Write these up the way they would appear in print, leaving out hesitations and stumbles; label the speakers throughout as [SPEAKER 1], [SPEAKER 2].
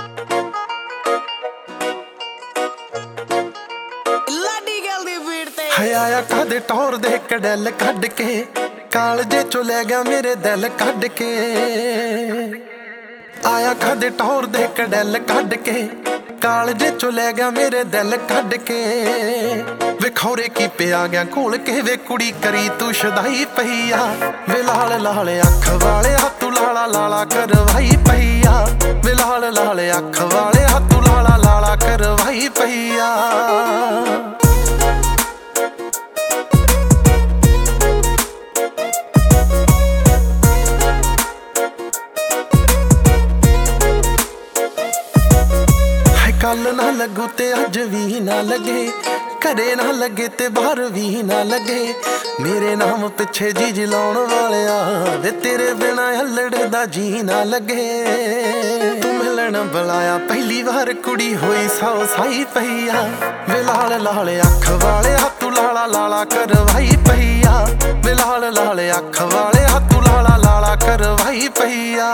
[SPEAKER 1] आया कद टौर दे कड़ैल कड के कालजे चो लै गया मेरे दिल कड के। आया कद टौर दे कड़ैल कड के कालजे चो लै गया मेरे दिल कड के। वे खौरे की पे आ गया कोल के वे कुड़ी करी तू शदाई पईया। वे लाल लाल अख वाले हाथू लाला लाला करवाई पईया। वे लाल लाल अख वाले हाथू लाला लाला करवाई पईया। कल ना लगू ते अज भी ना लगे, घरे ना लगे ते बाहर भी ना लगे। मेरे नाम पिछे जी जलाउण वालिया वे तेरे बिना हलड़ दा जी ना लगे। तू मिलन बुलाया पहली बार कुड़ी होई सौ साई पईया। वे लाल लाल अख वाले हाथू लाला लाला करवाई पईया। वे लाल लाल अख वाले हाथू लाला लाला करवाई पईया।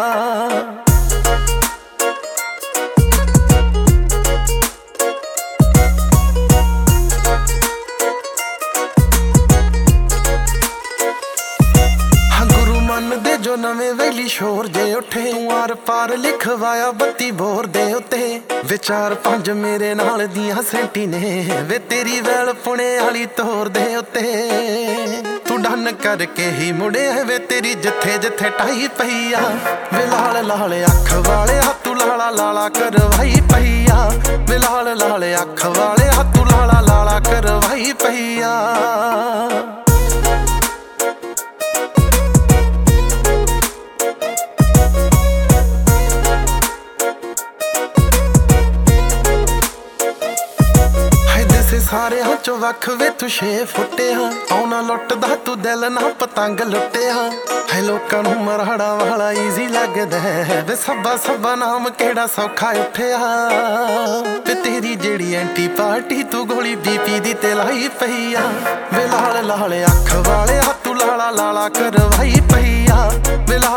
[SPEAKER 1] जो नवे वेली शोर जे उठे तू आर पार लिखवाया बत्ती बोर दे उत्ते। विचार पंज मेरे नाल दियां सेंटी ने वे तेरी वैल पुणे आली तोर दे उत्ते। तू डन करके ही मुड़े वे तेरी जिथे जिथे टाई पईया। वे लाल लाल अख वाले हाथू लाला लाला करवाई पईया। वे लाल लाल अख वाले हाथू लाला लाला करवाई पईया। सारे चो वख वे तू 6 फुटिया। आउना लुटदा तू दिल ना पतंग लुटिया। है लोकां नूं मराड़ा वाला ईजी लगदा है वे सब्बा सब्बा नाम केड़ा सौखा उठिया। वे तेरी जेड़ी एंटी पार्टी तू गोली बीपी दी ते लाई पईया। वे लाल लाल अख वाले हाथू लाला लाला करवाई पईया। वे